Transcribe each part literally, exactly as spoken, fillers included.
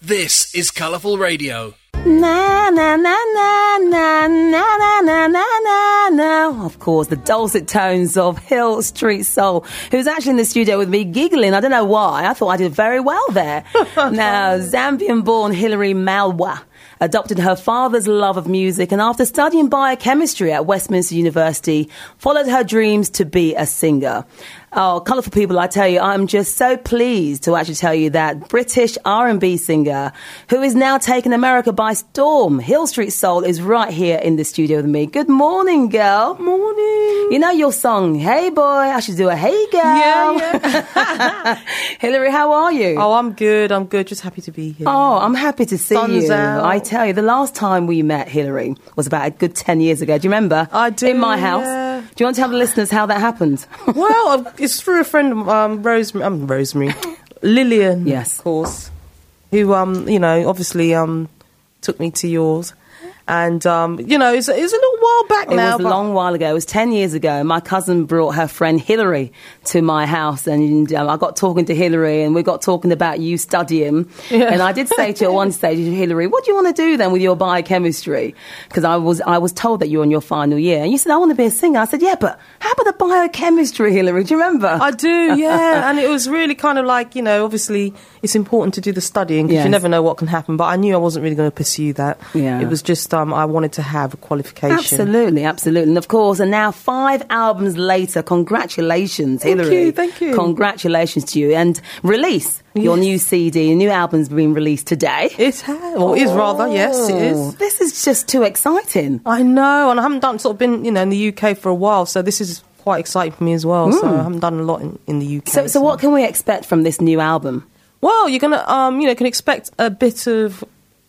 This is Colourful Radio. Na na na na na na na na na na na. Of course, the dulcet tones of Hill Street Soul, who's actually in the studio with me giggling. I don't know why. I thought I did very well there. Now, Zambian-born Hilary Malwa adopted her father's love of music and after studying biochemistry at Westminster University, followed her dreams to be a singer. Oh, colourful people, I tell you, I'm just so pleased to actually tell you that British R and B singer who is now taking America by storm, Hill Street Soul, is right here in the studio with me. Good morning, girl. Morning. You know your song, Hey Boy, I should do a Hey Girl. Yeah, yeah. Hilary, how are you? Oh, I'm good, I'm good. Just happy to be here. Oh, I'm happy to see Sun's you. out. I tell you, the last time we met, Hilary, was about a good ten years ago. Do you remember? I do, In my house. yeah. Do you want to tell the listeners how that happened? Well, it's through a friend, um, Rosemary, um, Rosemary, Lillian, Yes. of course, who, um, you know, obviously um, took me to yours. And, um, you know, it's, it's a little while back It now. was a long while ago. It was ten years ago. My cousin brought her friend Hilary to my house and um, I got talking to Hilary and we got talking about you studying. Yeah. And I did say to her one stage, Hilary, what do you want to do then with your biochemistry? Because I was I was told that you're in your final year. And you said, I want to be a singer. I said, yeah, but how about the biochemistry, Hilary? Do you remember? I do, yeah. And it was really kind of like, you know, obviously it's important to do the studying because Yes. you never know what can happen. But I knew I wasn't really going to pursue that. Yeah. It was just um, I wanted to have a qualification. Absolutely, absolutely. And of course, and now five albums later, congratulations, Thank Hilary. you, thank you. Congratulations to you. And release your Yes. new C D. Your new album's been released today. It has, or is rather, yes, it Oh, is. This is just too exciting. I know, and I haven't done sort of been, you know, in the U K for a while, so this is quite exciting for me as well. So I haven't done a lot in, in the U K. So, so what can we expect from this new album? Well, you're gonna, um, you know, can expect a bit of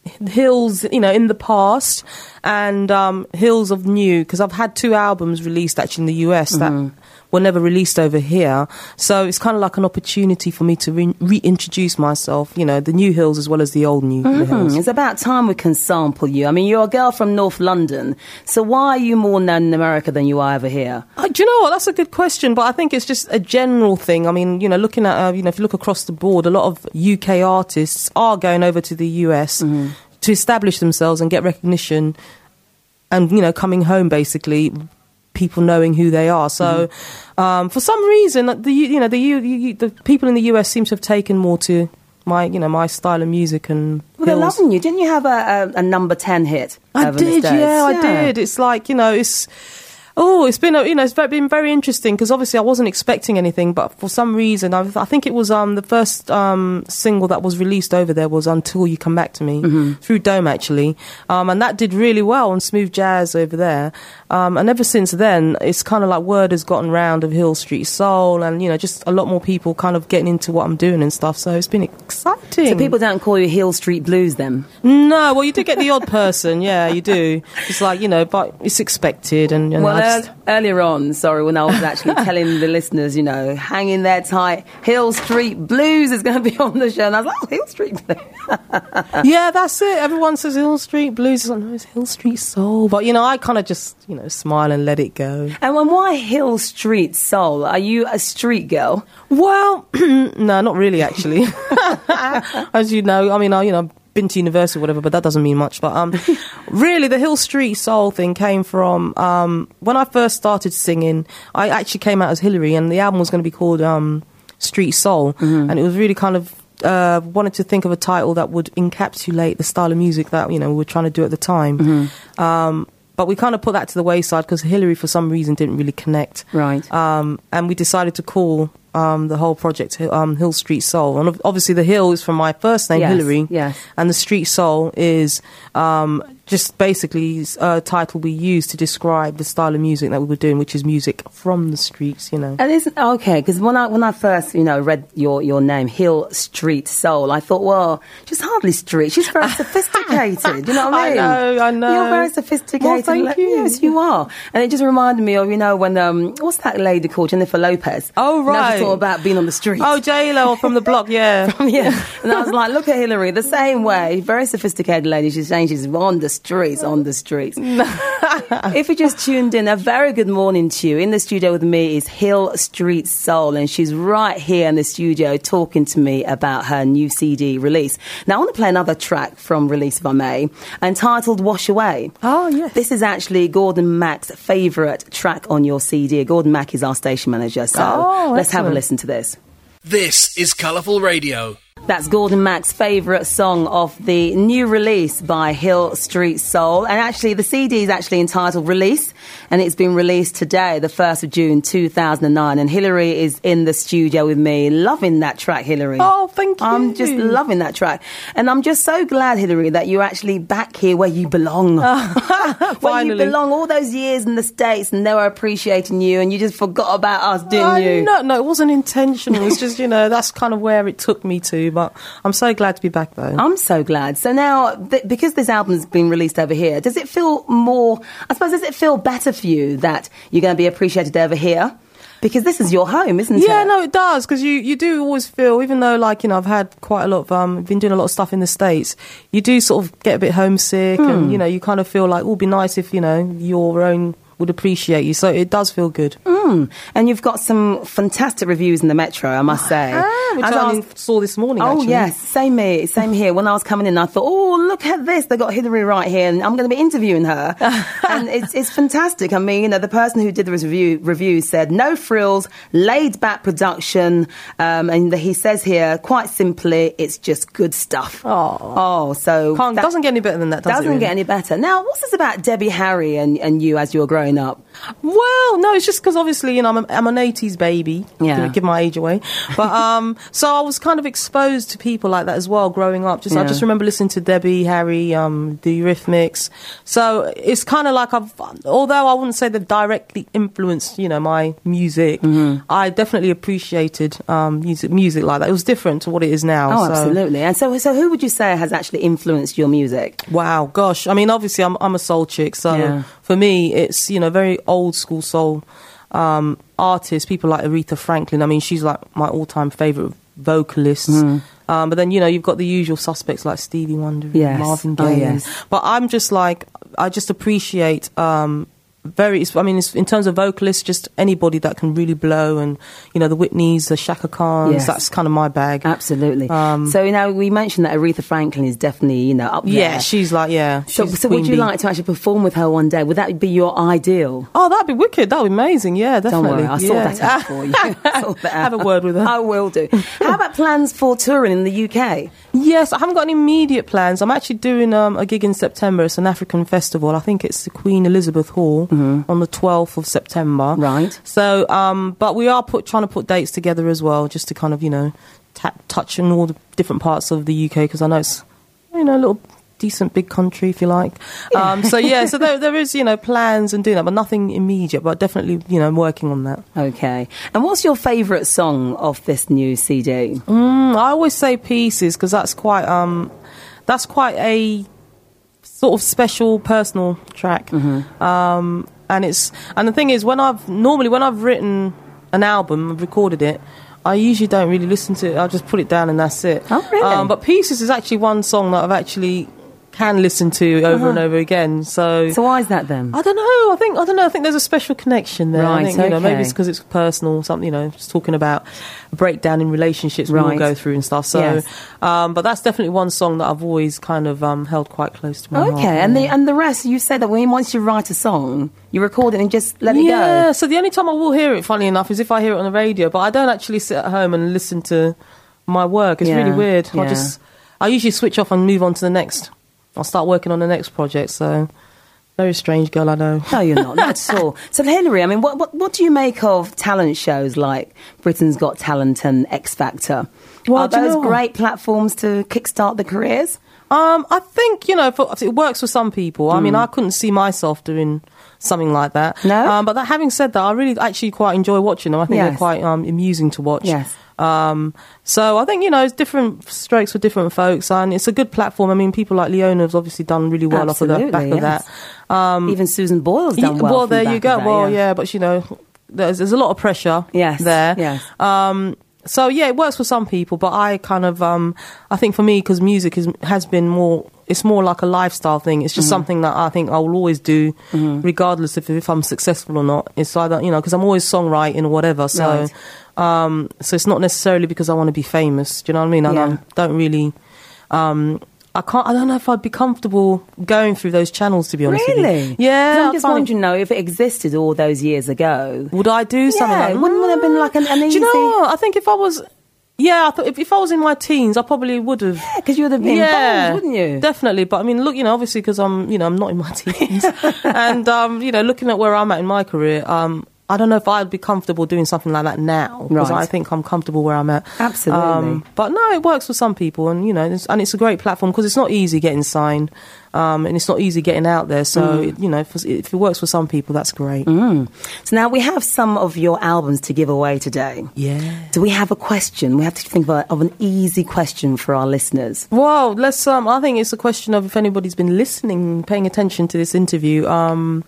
Hills, you know, in the past, and um, Hills of new, because I've had two albums released actually in the U S that were never released over here. So it's kind of like an opportunity for me to re- reintroduce myself, you know, the new Hills as well as the old new Hmm, Hills. it's about time we can sample you. I mean, you're a girl from North London, so why are you more known in America than you are over here? Uh, do you know what? That's a good question, but I think it's just a general thing. I mean, you know, looking at, uh, you know, if you look across the board, a lot of U K artists are going over to the U S to establish themselves and get recognition and, you know, coming home, basically, people knowing who they are. So, um, for some reason, the, you know, the, U, the people in the U S seem to have taken more to my, you know, my style of music and Well, they're Hills. loving you. Didn't you have a, a, a number ten hit? I over in the did, States? yeah, I did. It's like, you know, it's oh, it's been, a, you know, it's been very interesting because obviously I wasn't expecting anything, but for some reason, I, I think it was um the first um single that was released over there was "Until You Come Back to Me" Mm-hmm. through Dome actually, um, and that did really well on Smooth Jazz over there. Um, and ever since then, it's kind of like word has gotten round of Hill Street Soul, and you know, just a lot more people kind of getting into what I'm doing and stuff. So it's been exciting. So people don't call you Hill Street Blues then? No, well, you do get the odd person, yeah, you do. It's like, you know, but it's expected. And, and Well, I just, ear- earlier on, sorry, when I was actually telling the listeners, you know, hang in there tight, Hill Street Blues is going to be on the show. And I was like, oh, Hill Street Blues. yeah, that's it. Everyone says Hill Street Blues. It's like, no, it's Hill Street Soul. But, you know, I kind of just, you know, smile and let it go. And when, why Hill Street Soul? Are you a street girl? Well, no, not really, actually. As you know, I mean, I, you know, been to university or whatever, but that doesn't mean much. But um, really, the Hill Street Soul thing came from um, when I first started singing. I actually came out as Hilary, and the album was going to be called um, Street Soul, Mm-hmm. and it was really kind of uh, wanted to think of a title that would encapsulate the style of music that you know we were trying to do at the time. Mm-hmm. Um, but we kind of put that to the wayside because Hilary, for some reason, didn't really connect. Right. Um, and we decided to call um, the whole project um, Hill Street Soul. And ob- obviously the Hill is from my first name, Yes, Hilary. yes. And the Street Soul is um, just basically a title we used to describe the style of music that we were doing, which is music from the streets, you know. And isn't okay? Because when I when I first you know read your your name Hill Street Soul, I thought, well, she's hardly street. She's very sophisticated. You know what I I mean? know, I know. You're very sophisticated. Well, thank Like, you. Yes, you are. And it just reminded me of you know when um what's that lady called Jennifer Lopez? Oh, You know, right. she's all about being on the street. Oh, J-Lo from the block, yeah. yeah. And I was like, look at Hilary, the same way, very sophisticated lady. She's saying she's on the streets, on the streets. If you just tuned in, a very good morning to you. In the studio with me is Hill Street Soul, and she's right here in the studio talking to me about her new C D release. Now, I want to play another track from Release, if I may, entitled Wash Away. Oh, yes. This is actually Gordon Mack's favourite track on your C D. Gordon Mack is our station manager, so oh, let's have a excellent. listen to this. This is Colourful Radio. That's Gordon Mack's favourite song of the new release by Hill Street Soul. And actually, the C D is actually entitled Release, and it's been released today, the first of June two thousand nine. And Hilary is in the studio with me, loving that track, Hilary. Oh, thank you. I'm just loving that track. And I'm just so glad, Hilary, that you're actually back here where you belong. Where Finally. you belong. All those years in the States, and they were appreciating you, and you just forgot about us, didn't Uh, you? No, no, it wasn't intentional. It's just, you know, that's kind of where it took me to. But I'm so glad to be back, though. I'm so glad. So now, th- because this album's been released over here, does it feel more, I suppose, does it feel better for you that you're going to be appreciated over here? Because this is your home, isn't it? Yeah, no, it does, because you, you do always feel, even though, like, you know, I've had quite a lot of, um, been doing a lot of stuff in the States, you do sort of get a bit homesick, Hmm. and, you know, you kind of feel like, oh, it'd be nice if, you know, your own would appreciate you. So it does feel good. Mm. And you've got some fantastic reviews in the Metro, I must say. Ah, which As I, I only was- saw this morning, Oh, actually. yes, same me, same here. When I was coming in, I thought, oh, look at this. They got Hilary right here, and I'm going to be interviewing her. And it's it's fantastic. I mean, you know, the person who did the review, review said, no frills, laid-back production, um, and he says here, quite simply, it's just good stuff. Oh. Oh, so... Can't, that doesn't get any better than that, does doesn't it? Really? get any better. Now, what's this about Debbie Harry and, and you as you were growing up? Well, no, it's just because obviously, you know, I'm, a, I'm an eighties baby. Yeah. Give, give my age away. But, um, so I was kind of exposed to people like that as well growing up. Just, I Yeah. just remember listening to Debbie, Harry, um, the Eurythmics. So it's kind of like I've, although I wouldn't say they've directly influenced, you know, my music, Mm-hmm. I definitely appreciated, um, music, music like that. It was different to what it is now. Oh, so. absolutely. And so, so who would you say has actually influenced your music? Wow, gosh. I mean, obviously, I'm I'm a soul chick, so Yeah. for me, it's, you know, very old school soul um, artists, people like Aretha Franklin. I mean, she's like my all-time favourite vocalist. Mm. Um, but then, you know, you've got the usual suspects like Stevie Wonder, and Yes. Marvin Oh, Gaye. yes. But I'm just like, I just appreciate... Um, very, it's- I mean, it's, in terms of vocalists, just anybody that can really blow, and you know, the Whitneys, the Shaka Khans. Yes. That's kind of my bag. Absolutely. Um, so, you know, we mentioned that Aretha Franklin is definitely, you know, up there. Yeah, she's like, yeah. So, she's so would Queen you bee. like to actually perform with her one day? Would that be your ideal? Oh, that'd be wicked. That'd be amazing. Yeah, Don't definitely. worry, I'll sort yeah. that out for you. Sort that out. Have a word with her. I will do. How about plans for touring in the U K? Yes, I haven't got any immediate plans. I'm actually doing um, a gig in September. It's an African festival. I think it's the Queen Elizabeth Hall on the twelfth of September. Right. So, um, but we are put, trying to put dates together as well, just to kind of, you know, ta- touch on all the different parts of the U K, because I know it's, you know, a little decent big country, if you like. Um, so, yeah, so there, there is, you know, plans and doing that, but nothing immediate, but definitely, you know, I'm working on that. Okay. And what's your favourite song of this new C D? Mm, I always say Pieces, because that's quite, um, that's quite a sort of special personal track. Mm-hmm. Um, and it's, and the thing is, when I've, normally when I've written an album, I've recorded it, I usually don't really listen to it. I'll just put it down and that's it. Oh, really? Um, but Pieces is actually one song that I've actually can listen to over Uh-huh. and over again. So, So why is that then? I don't know. I think I don't know. I think there's a special connection there. Right, I think, you know, maybe it's okay. because it's personal. Something, you know, just talking about a breakdown in relationships we all Right. go through and stuff. So, Yes. um, but that's definitely one song that I've always kind of um, held quite close to my heart. Okay, and the yeah. and the rest, you said that when once you write a song, you record it and just let it yeah. go. So the only time I will hear it, funny enough, is if I hear it on the radio. But I don't actually sit at home and listen to my work. It's Yeah, really weird. yeah. I just I usually switch off and move on to the next. I'll start working on the next project. So. Very strange girl, I know. No, you're not. Not at all. So, Hilary, I mean, what, what what do you make of talent shows like Britain's Got Talent and X Factor? Well, Are do you those know what? great platforms to kickstart the careers? Um, I think, you know, for, it works for some people. I mean, I couldn't see myself doing something like that. Hmm. No? Um, but that, having said that, I really actually quite enjoy watching them. I think Yes. they're quite um, amusing to watch. Yes. Um, so I think, you know, it's different strokes for different folks, and it's a good platform. I mean, people like Leona have obviously done really well off of the back Absolutely, of yes. that. Um, Even Susan Boyle's done yeah, well. well, from the there back you of go. that, well, yeah. yeah, but you know, there's there's a lot of pressure Yes, there. yes. Um, so yeah, it works for some people, but I kind of, um, I think for me, because music is, has been more, it's more like a lifestyle thing. It's just mm-hmm. something that I think I will always do, mm-hmm. regardless if if I'm successful or not. It's either, you know, because I'm always songwriting or whatever. So, right. um, so it's not necessarily because I want to be famous. Do you know what I mean? And yeah. I don't really. Um, I can't. I don't know if I'd be comfortable going through those channels, to be honest really? with you. Yeah, I'm just wondering, though, if it existed all those years ago, would I do something? Yeah, like that? Wouldn't it have been like an, an easy? Do you know what? I think if I was, yeah, I thought if, if I was in my teens, I probably would have. Yeah, because you would have been yeah, bold, wouldn't you? Definitely. But I mean, look, you know, obviously because I'm, you know, I'm not in my teens, and um, you know, looking at where I'm at in my career, um. I don't know if I'd be comfortable doing something like that now, because right. I think I'm comfortable where I'm at. Absolutely. Um, but no, it works for some people, and you know, it's, and it's a great platform because it's not easy getting signed, um, and it's not easy getting out there. So mm. it, you know, if, if it works for some people, that's great. Mm. So now we have some of your albums to give away today. Yeah. Do we have a question? We have to think of, a, of an easy question for our listeners. Well, let's. Um, I think it's a question of if anybody's been listening, paying attention to this interview. Um,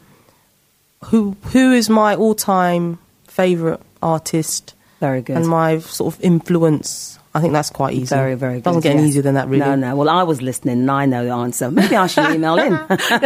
Who who is my all-time favourite artist? Very good. And my sort of influence. I think that's quite easy. Very, very good. Doesn't get yes. any easier than that, really. No, no. Well, I was listening and I know the answer. Maybe I should email in.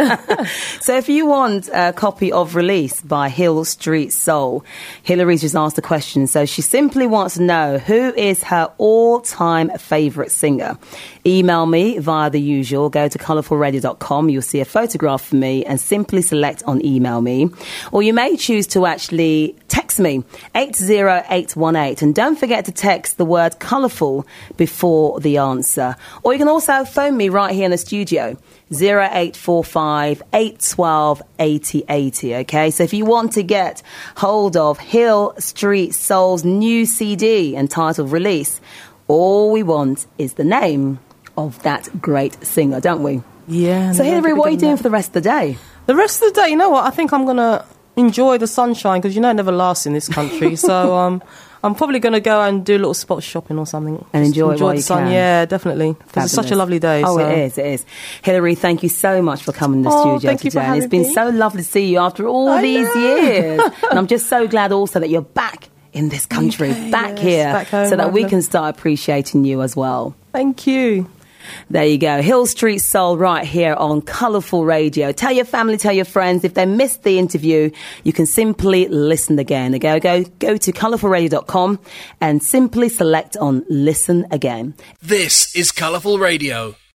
So if you want a copy of Release by Hill Street Soul, Hillary's just asked a question. So she simply wants to know, who is her all-time favourite singer? Email me via the usual. Go to colourful radio dot com. You'll see a photograph of me and simply select on Email Me. Or you may choose to actually text me, eight zero eight one eight. And don't forget to text the word colourful before the answer. Or you can also phone me right here in the studio, zero eight four five, eight one two, eight zero eight zero, okay? So if you want to get hold of Hill Street Soul's new C D entitled Release, all we want is the name of that great singer, don't we? Yeah. So Hillary, what are you doing for the rest of the day? The rest of the day, you know what? I think I'm going to enjoy the sunshine, because you know it never lasts in this country. so um, I'm probably going to go and do a little spot shopping or something. And enjoy, enjoy it while the you sun. can. Yeah, definitely. Because it's such a lovely day. Oh, so. it is, it is. Hillary, thank you so much for coming to the oh, studio thank today. You for and having it's been me. so lovely to see you after all I these know. years. And I'm just so glad also that you're back in this country, okay, back yes, here, back home, so that we lovely. can start appreciating you as well. Thank you. There you go. Hill Street Soul right here on Colourful Radio. Tell your family, tell your friends. If they missed the interview, you can simply listen again. Go, go, go to colourful radio dot com and simply select on Listen Again. This is Colourful Radio.